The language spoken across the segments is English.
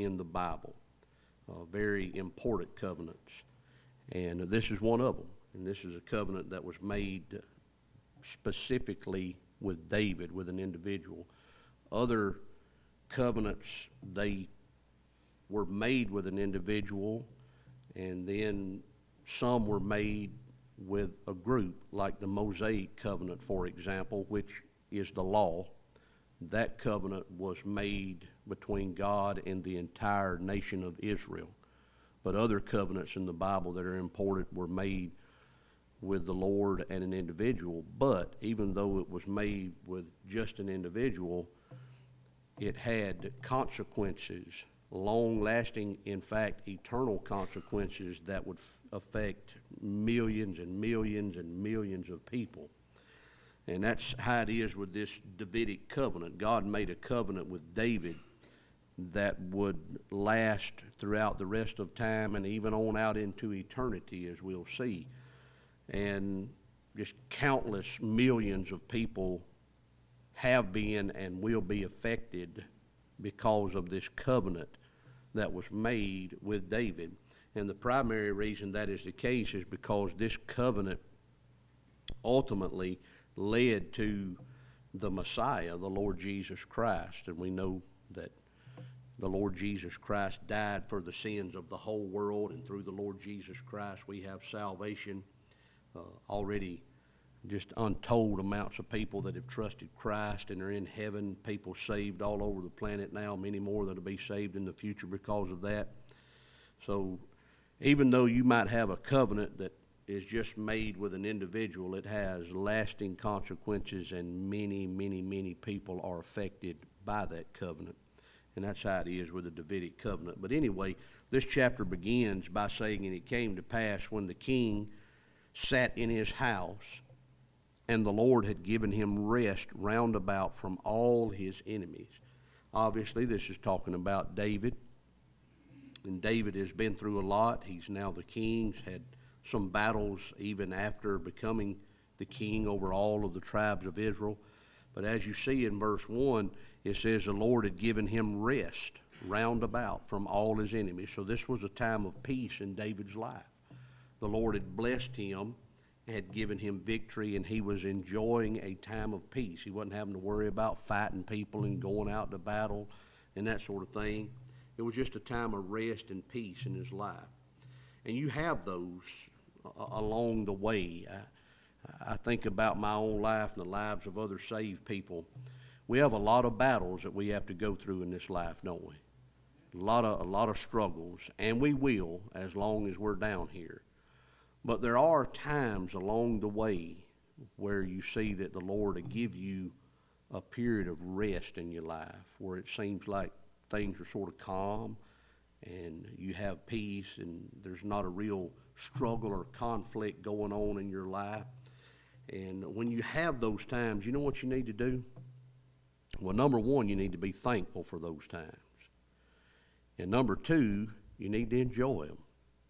in the Bible, very important covenants. And this is one of them. And this is a covenant that was made specifically with David, with an individual. Other covenants, they were made with an individual, and then some were made with a group, like the Mosaic covenant, for example, which is the law. That covenant was made between God and the entire nation of Israel. But other covenants in the Bible that are important were made with the Lord and an individual. But even though it was made with just an individual, it had consequences, long-lasting, in fact, eternal consequences that would affect millions and millions and millions of people. And that's how it is with this Davidic covenant. God made a covenant with David that would last throughout the rest of time and even on out into eternity, as we'll see. And just countless millions of people have been and will be affected because of this covenant that was made with David. And the primary reason that is the case is because this covenant ultimately led to the Messiah, the Lord Jesus Christ. And we know that the Lord Jesus Christ died for the sins of the whole world, and through the Lord Jesus Christ we have salvation. Already just untold amounts of people that have trusted Christ and are in heaven, people saved all over the planet now, many more that will be saved in the future because of that. So even though you might have a covenant that is just made with an individual, it has lasting consequences, and many, many, many people are affected by that covenant. And that's how it is with the Davidic covenant. But anyway, this chapter begins by saying, "And it came to pass when the king sat in his house, and the Lord had given him rest round about from all his enemies." Obviously, this is talking about David. And David has been through a lot. He's now the king. He's had some battles even after becoming the king over all of the tribes of Israel. But as you see in verse 1, it says the Lord had given him rest round about from all his enemies. So this was a time of peace in David's life. The Lord had blessed him, had given him victory, and he was enjoying a time of peace. He wasn't having to worry about fighting people and going out to battle and that sort of thing. It was just a time of rest and peace in his life. And you have those along the way. I think about my own life and the lives of other saved people. We have a lot of battles that we have to go through in this life, don't we? A lot of struggles, and we will as long as we're down here. But there are times along the way where you see that the Lord will give you a period of rest in your life, where it seems like things are sort of calm and you have peace and there's not a real struggle or conflict going on in your life. And when you have those times, you know what you need to do? Well, number one, you need to be thankful for those times. And number two, you need to enjoy them.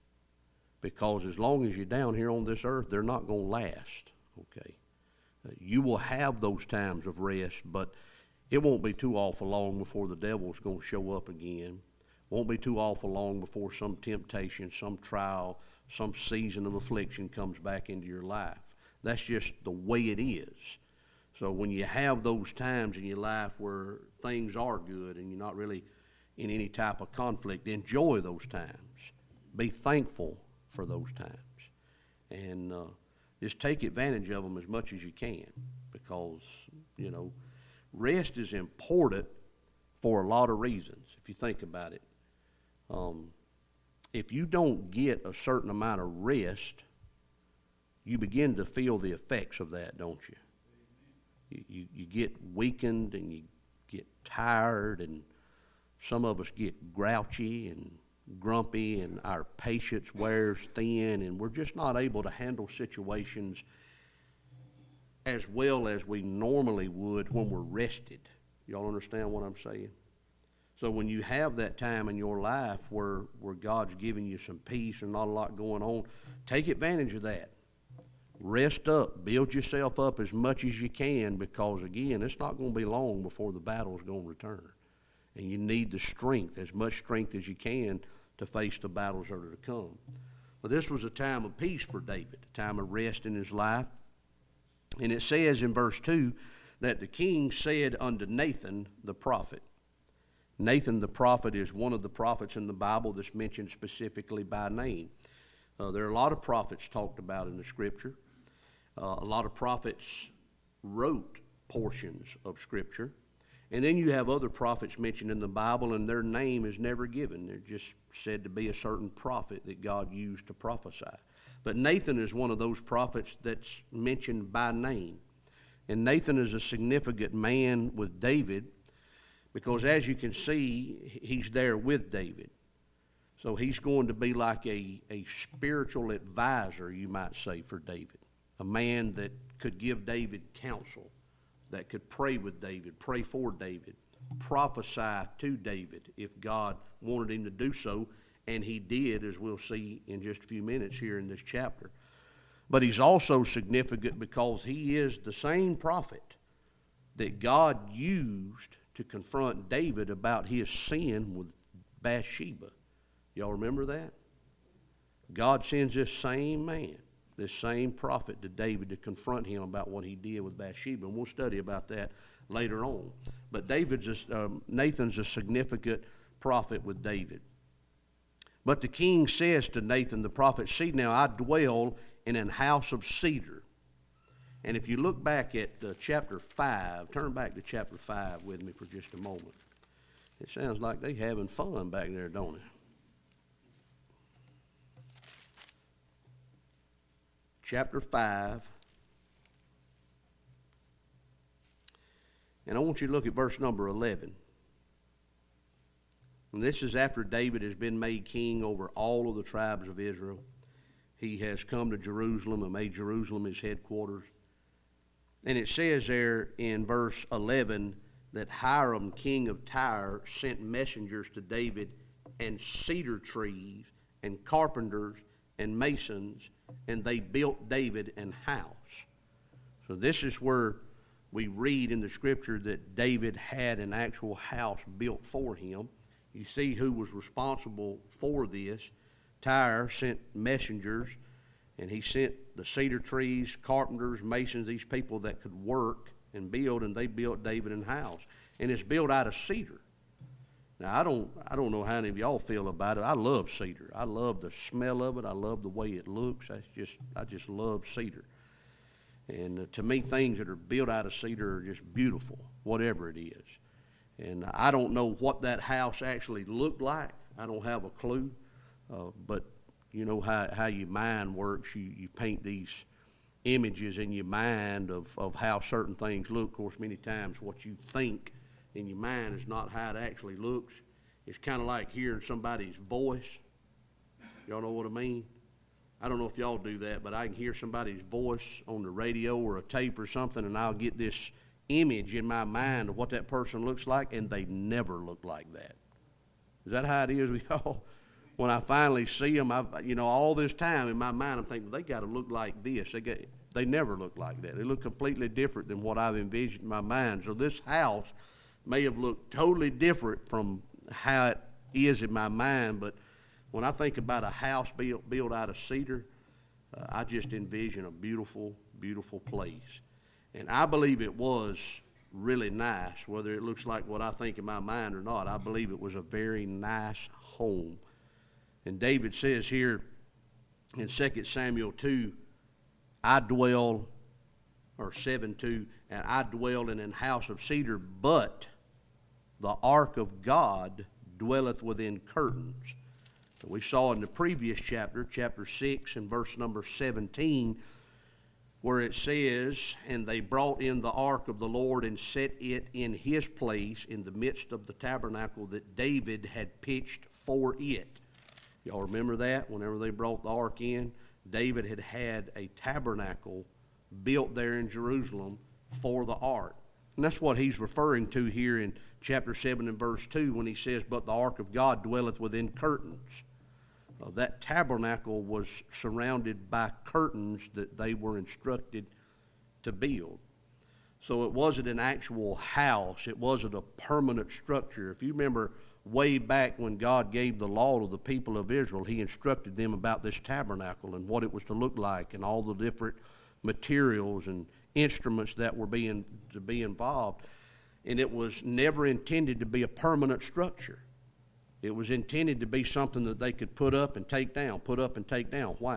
Because as long as you're down here on this earth, they're not going to last, okay? You will have those times of rest, but it won't be too awful long before the devil's going to show up again. Won't be too awful long before some temptation, some trial, some season of affliction comes back into your life. That's just the way it is. So when you have those times in your life where things are good and you're not really in any type of conflict, enjoy those times. Be thankful for those times. And just take advantage of them as much as you can, because, you know, rest is important for a lot of reasons, if you think about it. If you don't get a certain amount of rest, you begin to feel the effects of that, don't you? You get weakened and you get tired, and some of us get grouchy and grumpy, and our patience wears thin, and we're just not able to handle situations as well as we normally would when we're rested. Y'all understand what I'm saying? So when you have that time in your life where God's giving you some peace and not a lot going on, take advantage of that. Rest up, build yourself up as much as you can, because again, it's not going to be long before the battle's going to return. And you need the strength, as much strength as you can, to face the battles that are to come. But this was a time of peace for David, a time of rest in his life. And it says in verse 2 that the king said unto Nathan the prophet. Nathan the prophet is one of the prophets in the Bible that's mentioned specifically by name. There are a lot of prophets talked about in the Scripture. A lot of prophets wrote portions of Scripture. And then you have other prophets mentioned in the Bible, and their name is never given. They're just said to be a certain prophet that God used to prophesy. But Nathan is one of those prophets that's mentioned by name. And Nathan is a significant man with David because, as you can see, he's there with David. So he's going to be like a spiritual advisor, you might say, for David. A man that could give David counsel, that could pray with David, pray for David, prophesy to David if God wanted him to do so, and he did, as we'll see in just a few minutes here in this chapter. But he's also significant because he is the same prophet that God used to confront David about his sin with Bathsheba. Y'all remember that? God sends this same man, this same prophet to David to confront him about what he did with Bathsheba. And we'll study about that later on. But Nathan's a significant prophet with David. But the king says to Nathan the prophet, "See now, I dwell in an house of cedar." And if you look back at chapter 5, turn back to chapter 5 with me for just a moment. It sounds like they having fun back there, don't it? Chapter 5. And I want you to look at verse number 11. And this is after David has been made king over all of the tribes of Israel. He has come to Jerusalem and made Jerusalem his headquarters. And it says there in verse 11 that Hiram, king of Tyre, sent messengers to David and cedar trees and carpenters and masons, and they built David an house. So this is where we read in the Scripture that David had an actual house built for him. You see who was responsible for this. Tyre sent messengers, and he sent the cedar trees, carpenters, masons, these people that could work and build, and they built David an house. And it's built out of cedar. Now, I don't know how any of y'all feel about it. I love cedar. I love the smell of it. I love the way it looks. I just love cedar. And to me, things that are built out of cedar are just beautiful, whatever it is. And I don't know what that house actually looked like. I don't have a clue. But you know how your mind works. You paint these images in your mind of how certain things look. Of course, many times what you think in your mind is not how it actually looks. It's kind of like hearing somebody's voice. Y'all know what I mean? I don't know if y'all do that, but I can hear somebody's voice on the radio or a tape or something, and I'll get this image in my mind of what that person looks like, and they never look like that. Is that how it is with y'all? When I finally see them, all this time in my mind, I'm thinking, well, they got to look like this. They never look like that. They look completely different than what I've envisioned in my mind. So this house may have looked totally different from how it is in my mind, but when I think about a house built out of cedar, I just envision a beautiful, beautiful place. And I believe it was really nice, whether it looks like what I think in my mind or not. I believe it was a very nice home. And David says here in 2 Samuel 2, I dwell, or 7:2, and I dwell in an house of cedar, but the ark of God dwelleth within curtains. So we saw in the previous chapter, chapter 6 and verse number 17, where it says, and they brought in the ark of the Lord and set it in his place in the midst of the tabernacle that David had pitched for it. Y'all remember that? Whenever they brought the ark in, David had a tabernacle built there in Jerusalem for the ark. And that's what he's referring to here in chapter 7 and verse 2 when he says, but the ark of God dwelleth within curtains. That tabernacle was surrounded by curtains that they were instructed to build. So it wasn't an actual house. It wasn't a permanent structure. If you remember way back when God gave the law to the people of Israel, he instructed them about this tabernacle and what it was to look like and all the different materials and instruments that were to be involved. And it was never intended to be a permanent structure. It was intended to be something that they could put up and take down, put up and take down. Why?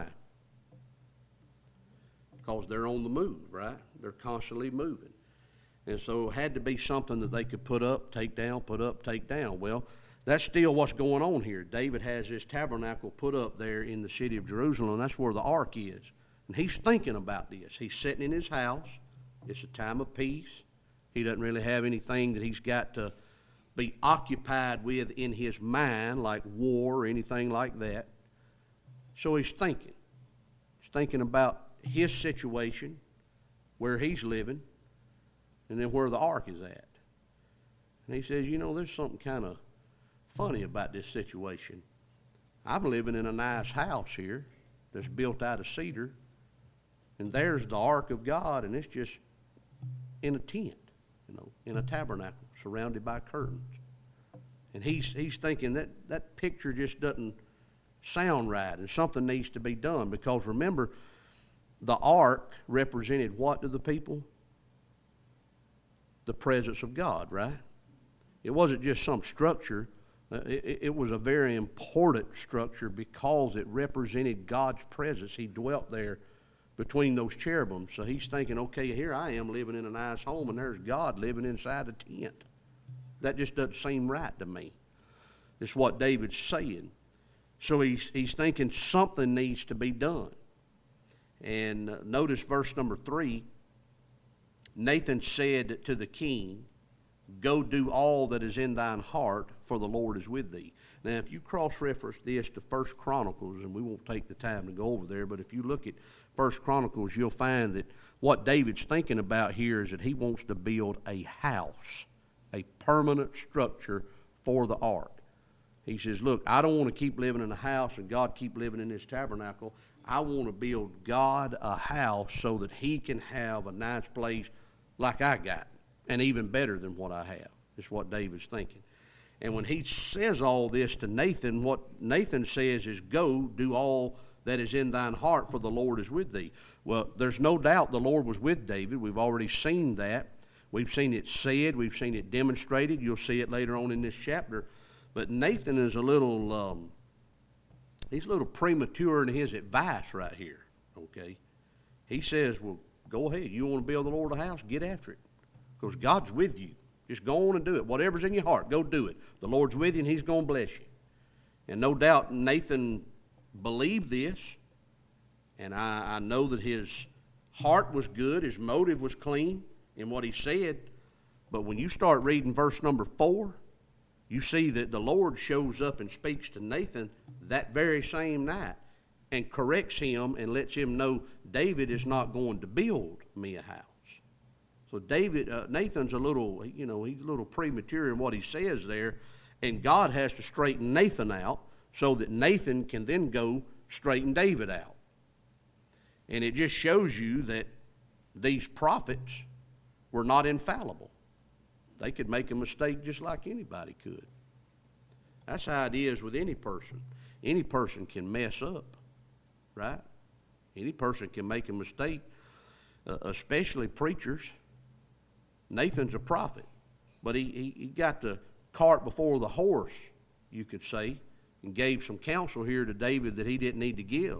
Because they're on the move, right? They're constantly moving. And so it had to be something that they could put up, take down, put up, take down. Well, that's still what's going on here. David has this tabernacle put up there in the city of Jerusalem, and that's where the ark is. And he's thinking about this. He's sitting in his house. It's a time of peace. He doesn't really have anything that he's got to be occupied with in his mind, like war or anything like that. So he's thinking. He's thinking about his situation, where he's living, and then where the ark is at. And he says, there's something kind of funny about this situation. I'm living in a nice house here that's built out of cedar, and there's the ark of God, and it's just in a tent, in a tabernacle surrounded by curtains. And he's thinking that picture just doesn't sound right, and something needs to be done, because remember, the ark represented what to the people? The presence of God, right? It wasn't just some structure. It was a very important structure because it represented God's presence. He dwelt there between those cherubims. So he's thinking, okay, here I am living in a nice home, and there's God living inside a tent. That just doesn't seem right to me. It's what David's saying. So he's thinking something needs to be done. And notice verse number 3. Nathan said to the king, "Go do all that is in thine heart, for the Lord is with thee." Now, if you cross-reference this to 1 Chronicles, and we won't take the time to go over there, but if you look at 1 Chronicles, you'll find that what David's thinking about here is that he wants to build a house, a permanent structure for the ark. He says, look, I don't want to keep living in a house and God keep living in this tabernacle. I want to build God a house so that he can have a nice place like I got, and even better than what I have. Is what David's thinking. And when he says all this to Nathan, what Nathan says is, go, do all that is in thine heart, for the Lord is with thee. Well, there's no doubt the Lord was with David. We've already seen that. We've seen it said. We've seen it demonstrated. You'll see it later on in this chapter. But Nathan is he's a little premature in his advice right here, okay? He says, well, go ahead. You want to build the Lord a house? Get after it, because God's with you. Just go on and do it. Whatever's in your heart, go do it. The Lord's with you, and he's going to bless you. And no doubt Nathan believed this, and I know that his heart was good, his motive was clean in what he said. But when you start reading verse number 4, you see that the Lord shows up and speaks to Nathan that very same night and corrects him and lets him know David is not going to build me a house. So Nathan's a little, he's a little premature in what he says there, and God has to straighten Nathan out so that Nathan can then go straighten David out. And it just shows you that these prophets were not infallible. They could make a mistake just like anybody could. That's how it is with any person. Any person can mess up, right? Any person can make a mistake, especially preachers. Nathan's a prophet, but he got the cart before the horse, you could say, and gave some counsel here to David that he didn't need to give.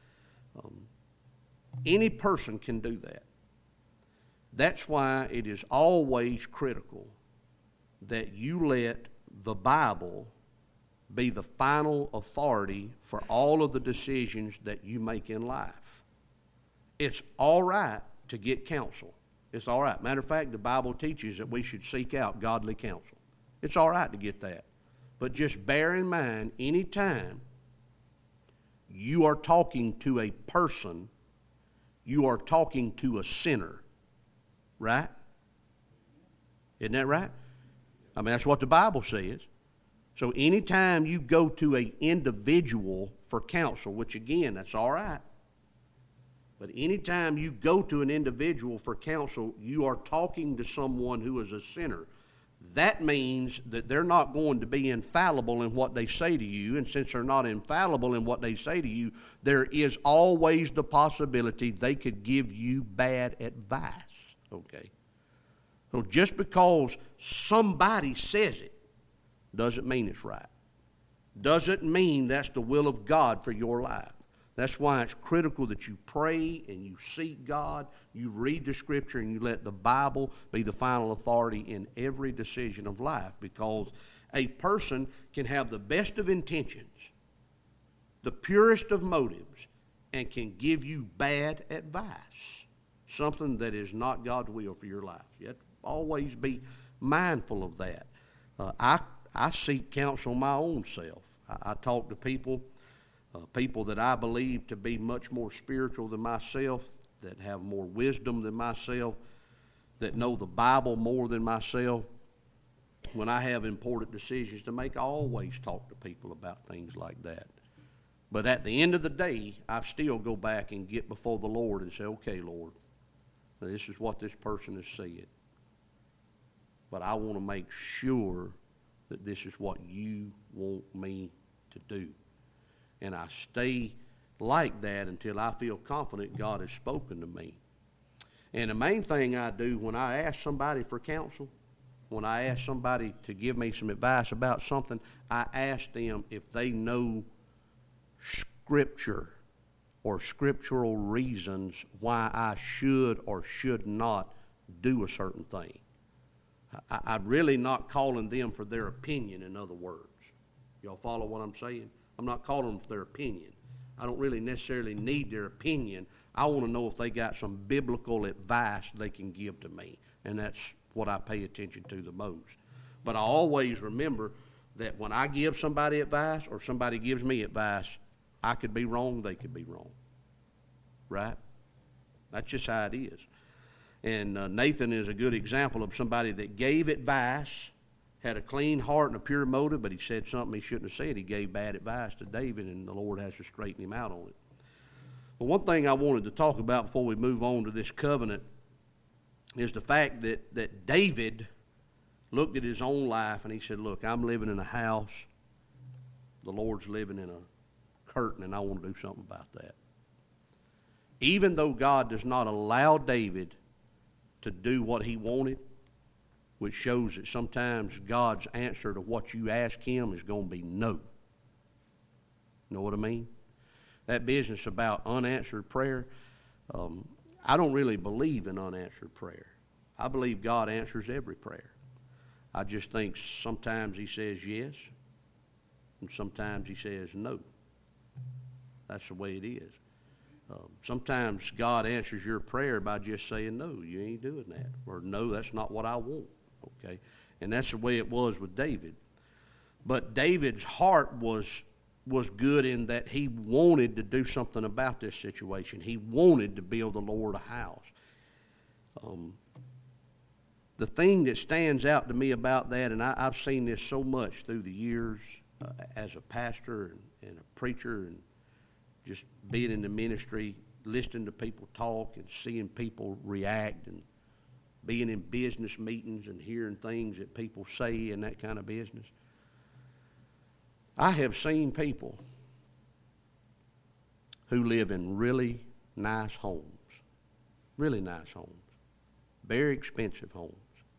Any person can do that. That's why it is always critical that you let the Bible be the final authority for all of the decisions that you make in life. It's all right to get counsel. It's all right. Matter of fact, the Bible teaches that we should seek out godly counsel. It's all right to get that. But just bear in mind, any time you are talking to a person, you are talking to a sinner. Right? Isn't that right? I mean, that's what the Bible says. So anytime you go to an individual for counsel, which again, that's all right. But anytime you go to an individual for counsel, you are talking to someone who is a sinner. That means that they're not going to be infallible in what they say to you, and since they're not infallible in what they say to you, there is always the possibility they could give you bad advice, okay? So just because somebody says it doesn't mean it's right. Doesn't mean that's the will of God for your life. That's why it's critical that you pray and you seek God, you read the Scripture, and you let the Bible be the final authority in every decision of life, because a person can have the best of intentions, the purest of motives, and can give you bad advice, something that is not God's will for your life. You have to always be mindful of that. I seek counsel my own self. I talk to people that I believe to be much more spiritual than myself, that have more wisdom than myself, that know the Bible more than myself. When I have important decisions to make, I always talk to people about things like that. But at the end of the day, I still go back and get before the Lord and say, okay, Lord, this is what this person has said. But I want to make sure that this is what you want me to do. And I stay like that until I feel confident God has spoken to me. And the main thing I do when I ask somebody for counsel, when I ask somebody to give me some advice about something, I ask them if they know Scripture or scriptural reasons why I should or should not do a certain thing. I'm really not calling them for their opinion, in other words. Y'all follow what I'm saying? I'm not calling them for their opinion. I don't really necessarily need their opinion. I want to know if they got some biblical advice they can give to me, and that's what I pay attention to the most. But I always remember that when I give somebody advice or somebody gives me advice, I could be wrong, they could be wrong. Right? That's just how it is. And Nathan is a good example of somebody that gave advice, had a clean heart and a pure motive, but he said something he shouldn't have said. He gave bad advice to David, and the Lord has to straighten him out on it. Well, one thing I wanted to talk about before we move on to this covenant is the fact that David looked at his own life and he said, look, I'm living in a house. The Lord's living in a curtain, and I want to do something about that. Even though God does not allow David to do what he wanted, which shows that sometimes God's answer to what you ask him is going to be no. Know what I mean? That business about unanswered prayer, I don't really believe in unanswered prayer. I believe God answers every prayer. I just think sometimes he says yes, and sometimes he says no. That's the way it is. Sometimes God answers your prayer by just saying, no, you ain't doing that. Or no, that's not what I want. Okay? And that's the way it was with David. But David's heart was good in that he wanted to do something about this situation. He wanted to build the Lord a house. The thing that stands out to me about that, and I've seen this so much through the years as a pastor and a preacher, and just being in the ministry, listening to people talk and seeing people react, and being in business meetings and hearing things that people say and that kind of business. I have seen people who live in really nice homes, very expensive homes.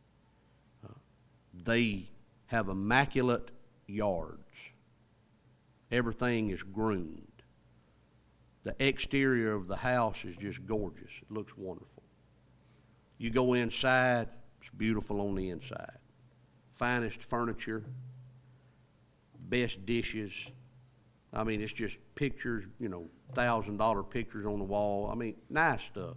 They have immaculate yards. Everything is groomed. The exterior of the house is just gorgeous. It looks wonderful. You go inside, it's beautiful on the inside. Finest furniture, best dishes. I mean, it's just pictures, $1,000 pictures on the wall. I mean, nice stuff.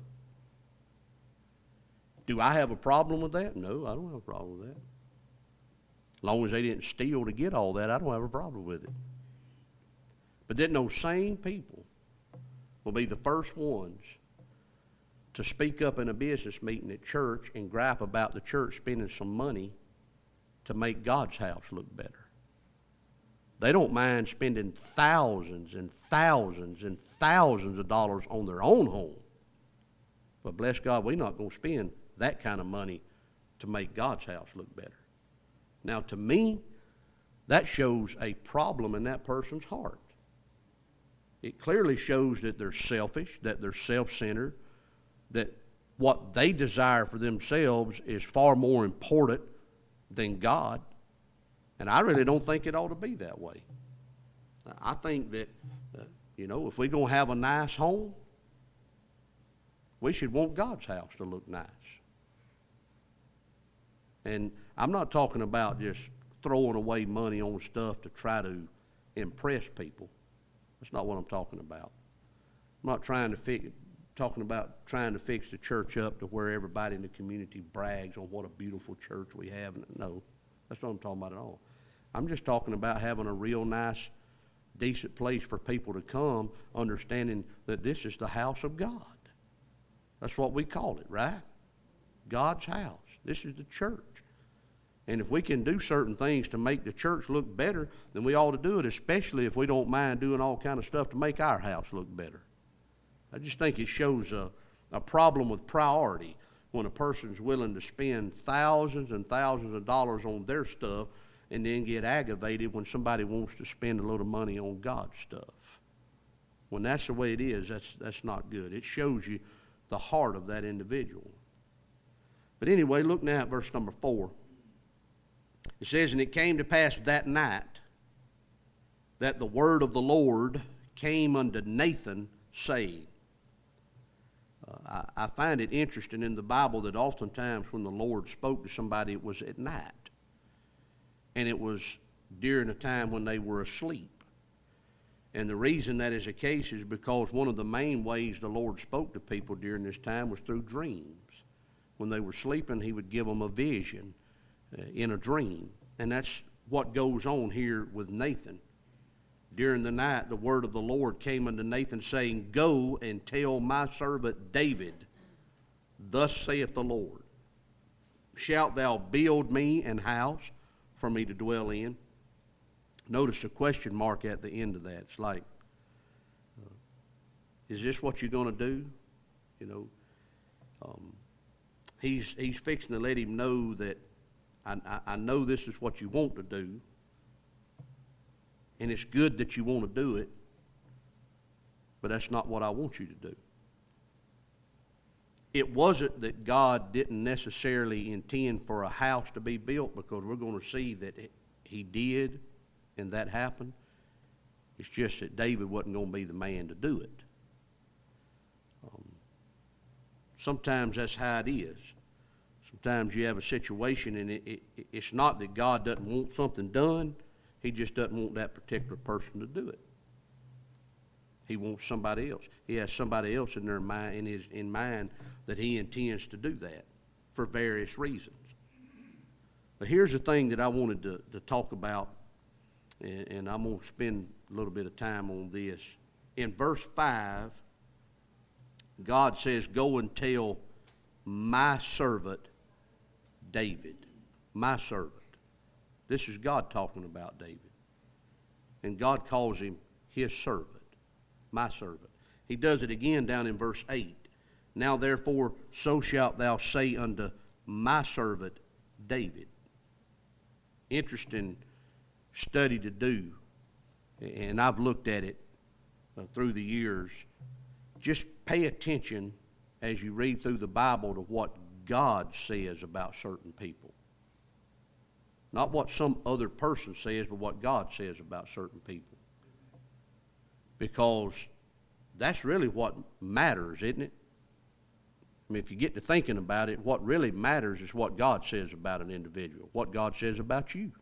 Do I have a problem with that? No, I don't have a problem with that. As long as they didn't steal to get all that, I don't have a problem with it. But then those same people will be the first ones to speak up in a business meeting at church and gripe about the church spending some money to make God's house look better. They don't mind spending thousands and thousands and thousands of dollars on their own home, But bless God, we're not going to spend that kind of money to make God's house look better. Now, to me, that shows a problem in that person's heart. It clearly shows that they're selfish, that they're self-centered, that what they desire for themselves is far more important than God. And I really don't think it ought to be that way. I think that, if we're going to have a nice home, we should want God's house to look nice. And I'm not talking about just throwing away money on stuff to try to impress people. That's not what I'm talking about. I'm not talking about trying to fix the church up to where everybody in the community brags on what a beautiful church we have. No, that's what I'm talking about at all. I'm just talking about having a real nice, decent place for people to come, understanding that this is the house of God. That's what we call it, right? God's house. This is the church. And if we can do certain things to make the church look better, then we ought to do it, especially if we don't mind doing all kind of stuff to make our house look better. I just think it shows a problem with priority when a person's willing to spend thousands and thousands of dollars on their stuff and then get aggravated when somebody wants to spend a little money on God's stuff. When that's the way it is, that's not good. It shows you the heart of that individual. But anyway, look now at verse number 4. It says, "And it came to pass that night that the word of the Lord came unto Nathan, saying." I find it interesting in the Bible that oftentimes when the Lord spoke to somebody, it was at night. And it was during a time when they were asleep. And the reason that is the case is because one of the main ways the Lord spoke to people during this time was through dreams. When they were sleeping, he would give them a vision in a dream. And that's what goes on here with Nathan. During the night, the word of the Lord came unto Nathan, saying, "Go and tell my servant David, thus saith the Lord, shalt thou build me an house for me to dwell in?" Notice a question mark at the end of that. It's like, is this what you're going to do? He's fixing to let him know that I know this is what you want to do, and it's good that you want to do it, but that's not what I want you to do. It wasn't that God didn't necessarily intend for a house to be built, because we're going to see that he did, and that happened. It's just that David wasn't going to be the man to do it. Sometimes that's how it is. Sometimes you have a situation, and it's not that God doesn't want something done. He just doesn't want that particular person to do it. He wants somebody else. He has somebody else in their mind, in mind that he intends to do that for various reasons. But here's the thing that I wanted to talk about, and I'm going to spend a little bit of time on this. In verse 5, God says, "Go and tell my servant David." My servant. This is God talking about David. And God calls him his servant, my servant. He does it again down in verse 8. "Now therefore so shalt thou say unto my servant David." Interesting study to do, and I've looked at it through the years. Just pay attention as you read through the Bible to what God says about certain people. Not what some other person says, but what God says about certain people. Because that's really what matters, isn't it? I mean, if you get to thinking about it, what really matters is what God says about an individual, what God says about you.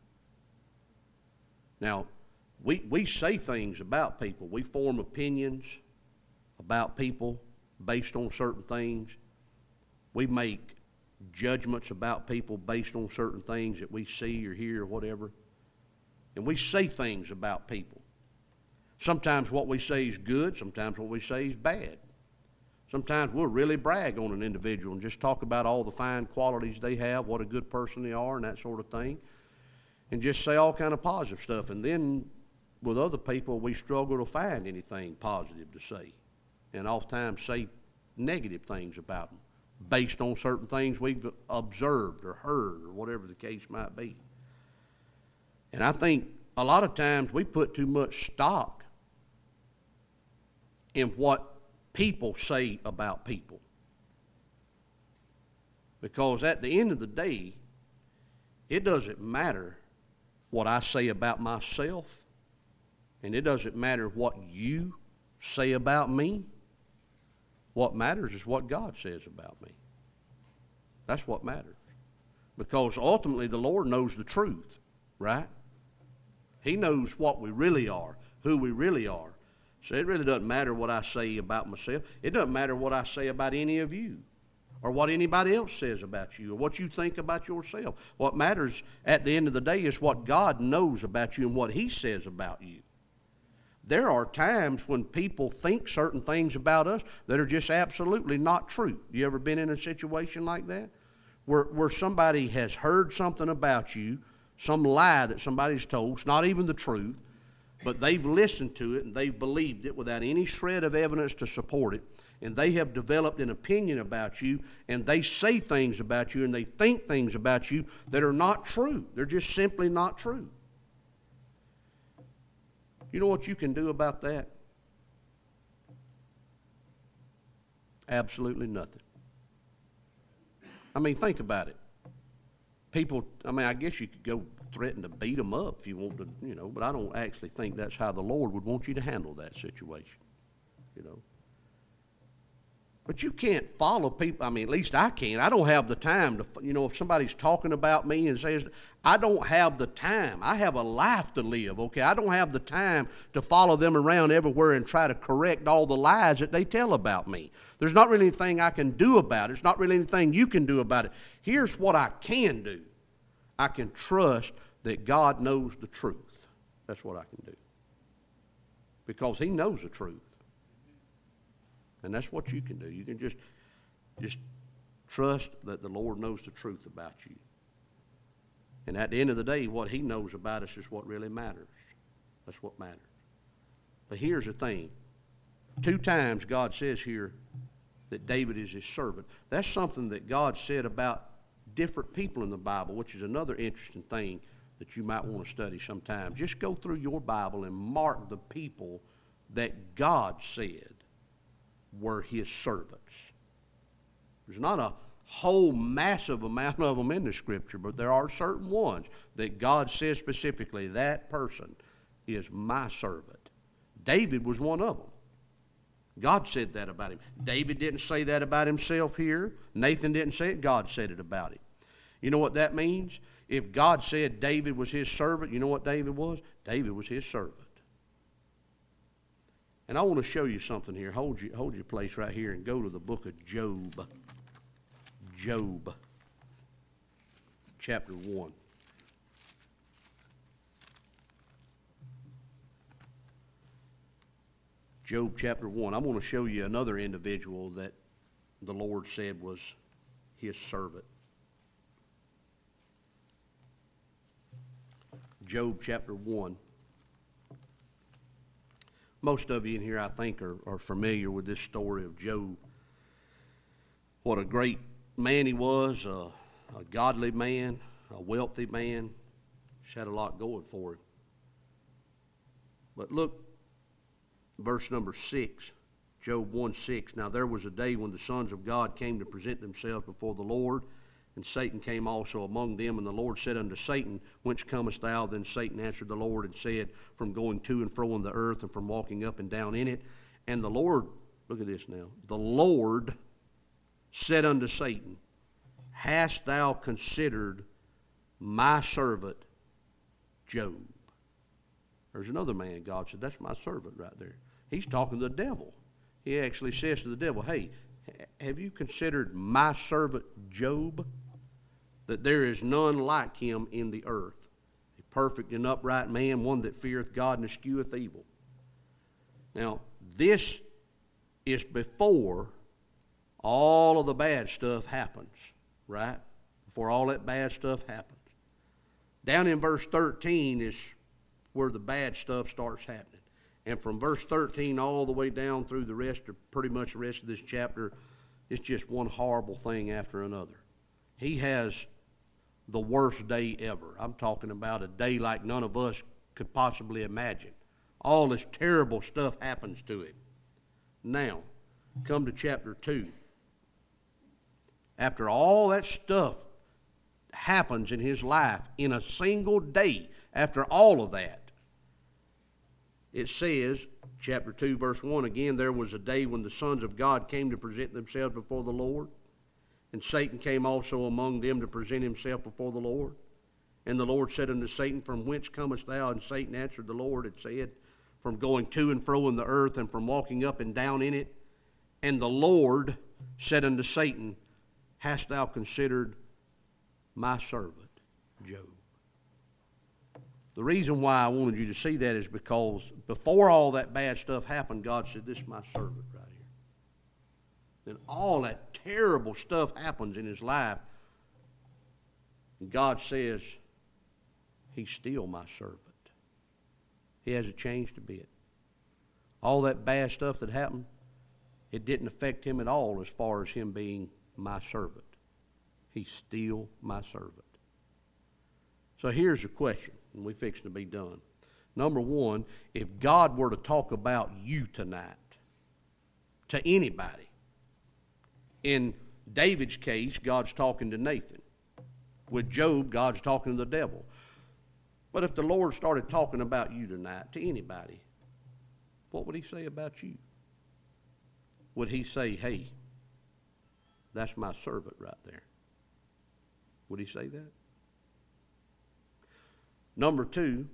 Now, we say things about people. We form opinions about people based on certain things. We make judgments about people based on certain things that we see or hear or whatever. And we say things about people. Sometimes what we say is good, sometimes what we say is bad. Sometimes we'll really brag on an individual and just talk about all the fine qualities they have, what a good person they are, and that sort of thing, and just say all kind of positive stuff. And then with other people, we struggle to find anything positive to say, and oftentimes say negative things about them based on certain things we've observed or heard or whatever the case might be. And I think a lot of times we put too much stock in what people say about people. Because at the end of the day, it doesn't matter what I say about myself, and it doesn't matter what you say about me. What matters is what God says about me. That's what matters. Because ultimately the Lord knows the truth, right? He knows what we really are, who we really are. So it really doesn't matter what I say about myself. It doesn't matter what I say about any of you or what anybody else says about you or what you think about yourself. What matters at the end of the day is what God knows about you and what He says about you. There are times when people think certain things about us that are just absolutely not true. You ever been in a situation like that? Where somebody has heard something about you, some lie that somebody's told, it's not even the truth, but they've listened to it and they've believed it without any shred of evidence to support it, and they have developed an opinion about you, and they say things about you and they think things about you that are not true. They're just simply not true. You know what you can do about that? Absolutely nothing. I mean, think about it. People, I guess you could go threaten to beat them up if you want to, but I don't actually think that's how the Lord would want you to handle that situation, But you can't follow people. At least I can't. I don't have the time to, if somebody's talking about me and says, I don't have the time. I have a life to live, okay? I don't have the time to follow them around everywhere and try to correct all the lies that they tell about me. There's not really anything I can do about it. There's not really anything you can do about it. Here's what I can do. I can trust that God knows the truth. That's what I can do. Because He knows the truth. And that's what you can do. You can just trust that the Lord knows the truth about you. And at the end of the day, what He knows about us is what really matters. That's what matters. But here's the thing. 2 times God says here that David is His servant. That's something that God said about different people in the Bible, which is another interesting thing that you might want to study sometime. Just go through your Bible and mark the people that God said were His servants. There's not a whole massive amount of them in the Scripture, but there are certain ones that God says specifically, that person is my servant. David was one of them. God said that about him. David didn't say that about himself here. Nathan didn't say it. God said it about him. You know what that means? If God said David was His servant, you know what David was? David was His servant. And I want to show you something here. Hold your place right here and go to the book of Job. Job, chapter 1. Job chapter 1. I'm going to show you another individual that the Lord said was His servant. Job chapter 1. Most of you in here, I think, are familiar with this story of Job. What a great man he was, a godly man, a wealthy man. Just had a lot going for him. But look, verse number 6, Job 1:6. Now there was a day when the sons of God came to present themselves before the Lord, and Satan came also among them. And the Lord said unto Satan, Whence comest thou? Then Satan answered the Lord and said, From going to and fro in the earth, and from walking up and down in it. And the Lord, look at this now, the Lord said unto Satan, Hast thou considered my servant Job? There's another man, God said, that's my servant right there. He's talking to the devil. He actually says to the devil, hey, have you considered my servant Job? That there is none like him in the earth, a perfect and upright man, one that feareth God and escheweth evil. Now, this is before all of the bad stuff happens, right? Before all that bad stuff happens. Down in verse 13 is where the bad stuff starts happening. And from verse 13 all the way down through the rest, or pretty much the rest of this chapter, it's just one horrible thing after another. He has the worst day ever. I'm talking about a day like none of us could possibly imagine. All this terrible stuff happens to him. Now, come to chapter 2. After all that stuff happens in his life in a single day, after all of that, it says, chapter 2, verse 1, again, there was a day when the sons of God came to present themselves before the Lord, and Satan came also among them to present himself before the Lord. And the Lord said unto Satan, From whence comest thou? And Satan answered the Lord and said, From going to and fro in the earth, and from walking up and down in it. And the Lord said unto Satan, Hast thou considered my servant Job? The reason why I wanted you to see that is because before all that bad stuff happened, God said, This is my servant right here. Then all that terrible stuff happens in his life, and God says, He's still my servant. He hasn't changed a bit. All that bad stuff that happened, it didn't affect him at all as far as him being my servant. He's still my servant. So here's the question, and we're fixing to be done. Number one, if God were to talk about you tonight to anybody, in David's case, God's talking to Nathan. With Job, God's talking to the devil. But if the Lord started talking about you tonight to anybody, what would he say about you? Would he say, Hey, that's my servant right there? Would he say that? Number two,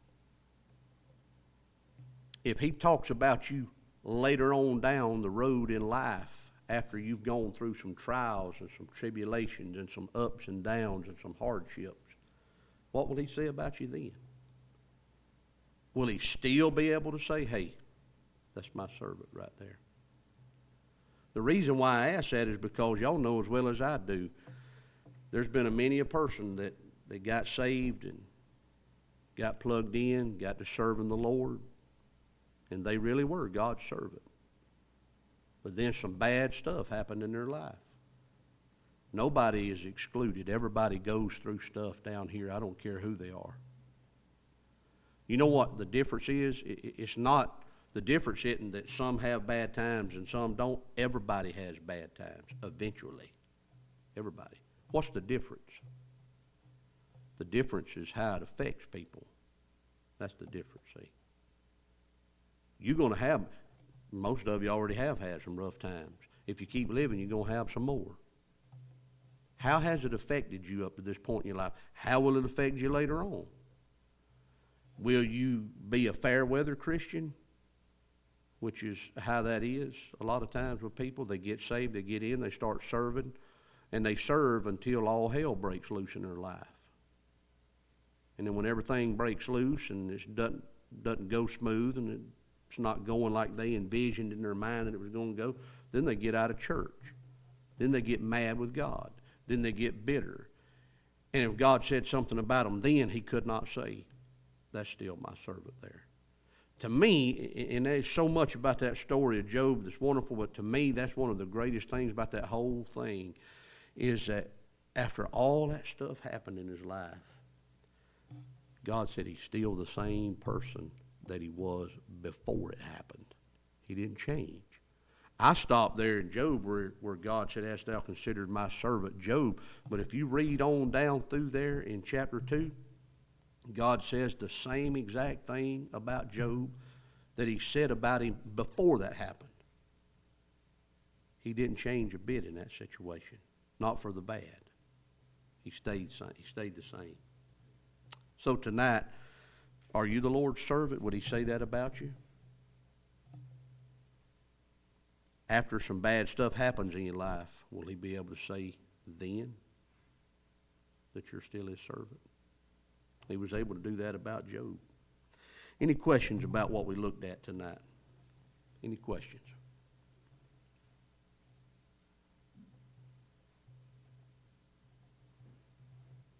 if he talks about you later on down the road in life, after you've gone through some trials and some tribulations and some ups and downs and some hardships, what will he say about you then? Will he still be able to say, Hey, that's my servant right there? The reason why I ask that is because y'all know as well as I do, there's been many a person that got saved and got plugged in, got to serving the Lord, and they really were God's servant. But then some bad stuff happened in their life. Nobody is excluded. Everybody goes through stuff down here. I don't care who they are. You know what the difference is? It's not, the difference isn't that some have bad times and some don't. Everybody has bad times, eventually. Everybody. What's the difference? The difference is how it affects people. That's the difference, see. You're going to have, most of you already have had some rough times. If you keep living, you're going to have some more. How has it affected you up to this point in your life? How will it affect you later on? Will you be a fair weather Christian? Which is how that is a lot of times with people. They get saved, they get in, they start serving, and they serve until all hell breaks loose in their life. And then when everything breaks loose and it doesn't go smooth and it's not going like they envisioned in their mind that it was going to go, then they get out of church. Then they get mad with God. Then they get bitter. And if God said something about them, then he could not say, That's still my servant there. To me, and there's so much about that story of Job that's wonderful, but to me, that's one of the greatest things about that whole thing is that after all that stuff happened in his life, God said he's still the same person that he was before it happened. He didn't change. I stopped there in Job where God said, Hast thou considered my servant Job? But if you read on down through there in chapter 2, God says the same exact thing about Job that he said about him before that happened. He didn't change a bit in that situation, not for the bad. He stayed the same. So tonight, are you the Lord's servant? Would he say that about you? After some bad stuff happens in your life, will he be able to say then that you're still his servant? He was able to do that about Job. Any questions about what we looked at tonight? Any questions?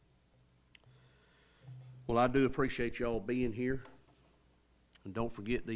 Well, I do appreciate y'all being here. And don't forget